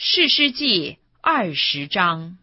士师记20章。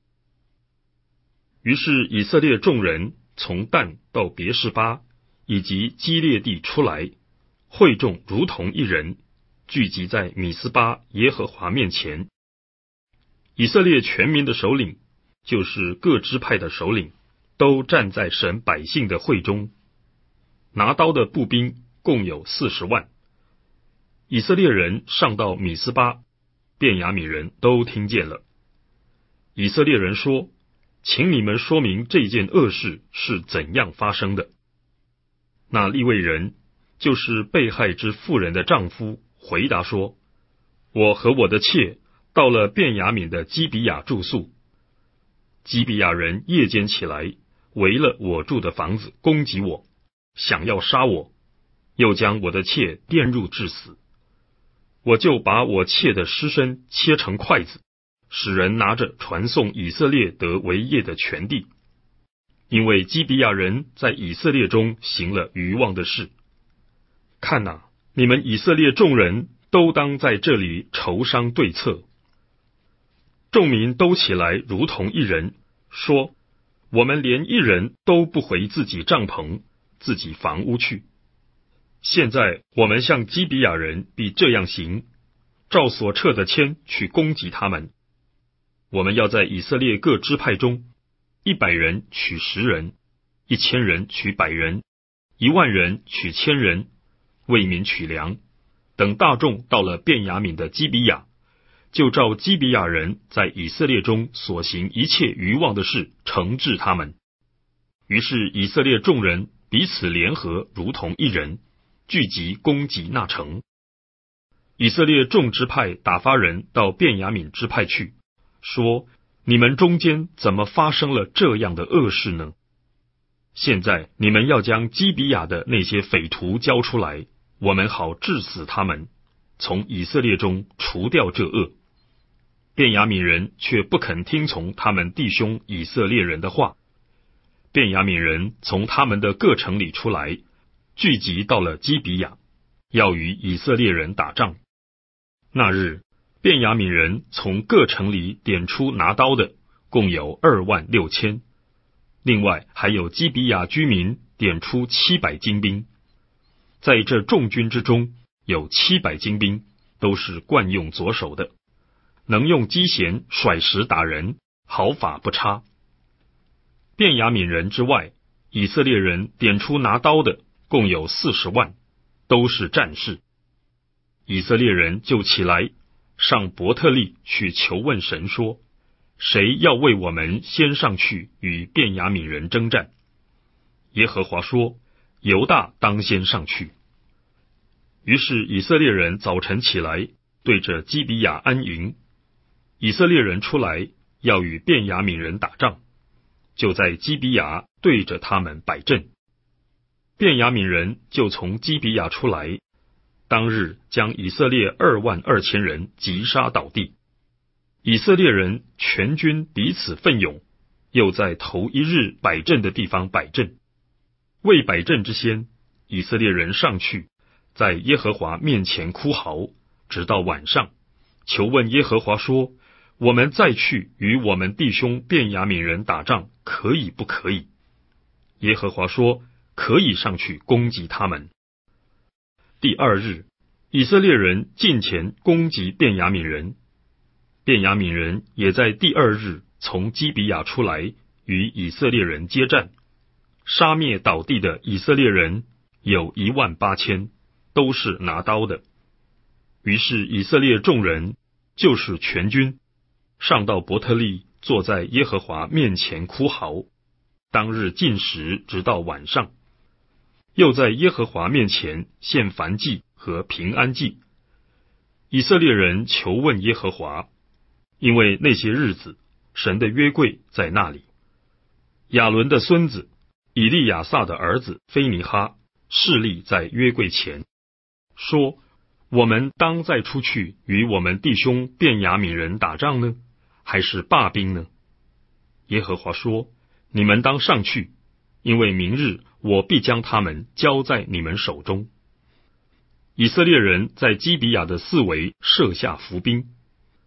于是以色列众人从但到别是巴以及基列地出来，会众如同一人，聚集在米斯巴耶和华面前。以色列全民的首领，就是各支派的首领，都站在神百姓的会中。拿刀的步兵共有40万。以色列人上到米斯巴，便雅悯人都听见了。以色列人说：请你们说明这件恶事是怎样发生的。那利未人，就是被害之妇人的丈夫，回答说：我和我的妾到了便雅悯的基比亚住宿。基比亚人夜间起来，围了我住的房子，攻击我，想要杀我，又将我的妾玷辱致死。我就把我妾的尸身切成筷子，使人拿着传送以色列得为业的全地，因为基比亚人在以色列中行了愚妄的事。看哪，你们以色列众人都当在这里筹商对策。众民都起来如同一人，说：我们连一人都不回自己帐篷、自己房屋去。现在我们向基比亚人必这样行，照所撤的签去攻击他们。我们要在以色列各支派中，100人取10人，1000人取100人，10000人取1000人，为民取粮。等大众到了便雅悯的基比亚，就照基比亚人在以色列中所行一切愚妄的事惩治他们。于是以色列众人彼此联合，如同一人，聚集攻击那城。以色列众支派打发人到便雅悯支派去，说：你们中间怎么发生了这样的恶事呢？现在你们要将基比亚的那些匪徒交出来，我们好治死他们，从以色列中除掉这恶。便雅悯人却不肯听从他们弟兄以色列人的话。便雅悯人从他们的各城里出来，聚集到了基比亚，要与以色列人打仗。那日，便雅悯人从各城里点出拿刀的，共有26000，另外还有基比亚居民点出700精兵。在这众军之中，有700精兵，都是惯用左手的，能用机弦甩石打人，毫发不差。便雅悯人之外，以色列人点出拿刀的共有40万，都是战士。以色列人就起来，上伯特利去求问神说：谁要为我们先上去与便雅悯人征战？耶和华说：犹大当先上去。于是以色列人早晨起来，对着基比亚安营。以色列人出来，要与便雅悯人打仗，就在基比亚对着他们摆阵。便雅悯人就从基比亚出来，当日将以色列22000人击杀倒地。以色列人全军彼此奋勇，又在头一日摆阵的地方摆阵。未摆阵之先，以色列人上去，在耶和华面前哭嚎，直到晚上，求问耶和华说：我们再去与我们弟兄便雅悯人打仗，可以不可以？耶和华说：可以上去攻击他们。第2日，以色列人近前攻击便雅悯人。便雅悯人也在第2日从基比亚出来，与以色列人接战，杀灭倒地的以色列人有18000，都是拿刀的。于是以色列众人，就是全军，上到伯特利，坐在耶和华面前哭嚎。当日禁食直到晚上，又在耶和华面前献燔祭和平安祭。以色列人求问耶和华，因为那些日子神的约柜在那里。亚伦的孙子以利亚撒的儿子非尼哈侍立在约柜前，说：我们当再出去与我们弟兄便雅悯人打仗呢，还是罢兵呢？耶和华说：你们当上去，因为明日我必将他们交在你们手中。以色列人在基比亚的四围设下伏兵。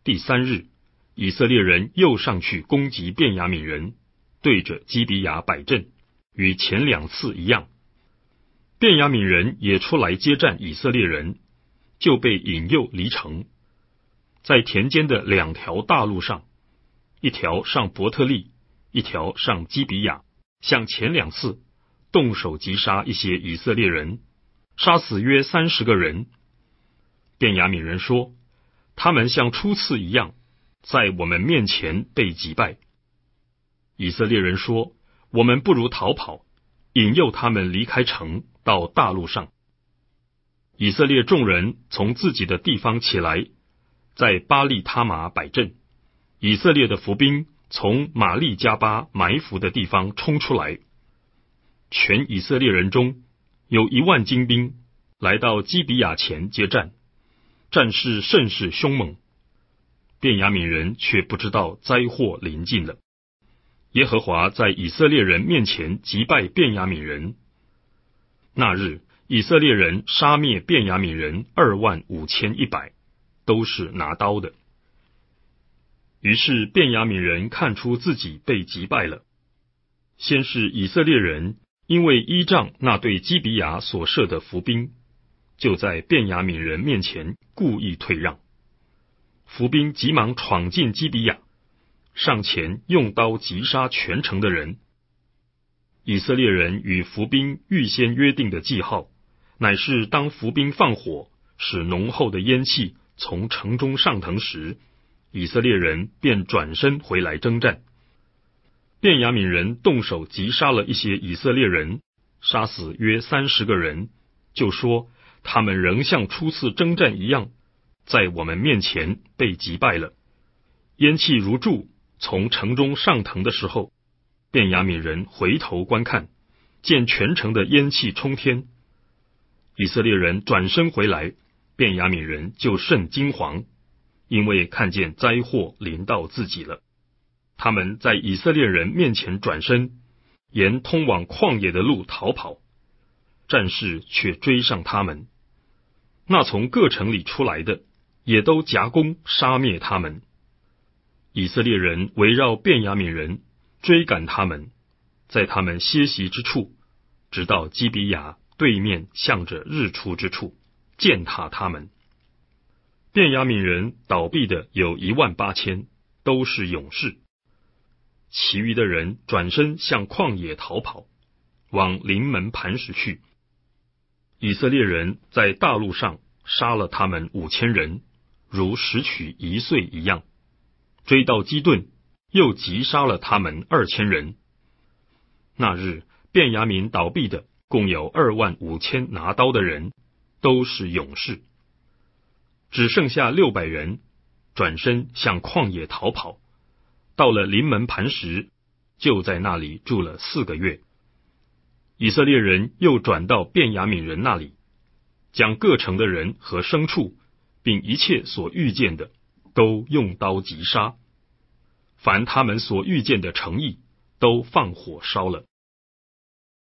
第3日，以色列人又上去攻击便雅悯人，对着基比亚摆阵，与前2次一样。便雅悯人也出来接战以色列人，就被引诱离城，在田间的2条大路上，一条上伯特利，一条上基比亚，像前2次动手击杀一些以色列人，杀死约30个人。便雅悯人说，他们像初次一样，在我们面前被击败。以色列人说，我们不如逃跑，引诱他们离开城，到大路上。以色列众人从自己的地方起来，在巴利他玛摆阵。以色列的伏兵从玛利加巴埋伏的地方冲出来，全以色列人中有1万精兵来到基比亚前接战，战事甚是凶猛。便雅悯人却不知道灾祸临近了。耶和华在以色列人面前击败便雅悯人。那日，以色列人杀灭便雅悯人25100，都是拿刀的。于是便雅悯人看出自己被击败了。先是以色列人因为依仗那对基比亚所设的伏兵，就在便雅悯人面前故意退让。伏兵急忙闯进基比亚，上前用刀击杀全城的人。以色列人与伏兵预先约定的记号，乃是当伏兵放火，使浓厚的烟气从城中上腾时，以色列人便转身回来征战。便雅悯人动手击杀了一些以色列人，杀死约30个人，就说他们仍像初次征战一样，在我们面前被击败了。烟气如柱从城中上腾的时候，便雅悯人回头观看，见全城的烟气冲天。以色列人转身回来，便雅悯人就甚惊惶，因为看见灾祸临到自己了。他们在以色列人面前转身，沿通往旷野的路逃跑，战士却追上他们。那从各城里出来的，也都夹攻杀灭他们。以色列人围绕便雅悯人，追赶他们，在他们歇息之处，直到基比亚对面向着日出之处，践踏他们。便雅悯人倒闭的有18000，都是勇士。其余的人转身向旷野逃跑，往临门磐石去。以色列人在大路上杀了他们5000人，如拾取1岁一样。追到基顿，又击杀了他们2000人。那日，便雅悯倒闭的共有25000拿刀的人，都是勇士。只剩下600人，转身向旷野逃跑，到了临门磐石，就在那里住了4个月。以色列人又转到便雅悯人那里，将各城的人和牲畜，并一切所遇见的，都用刀击杀。凡他们所遇见的城邑，都放火烧了。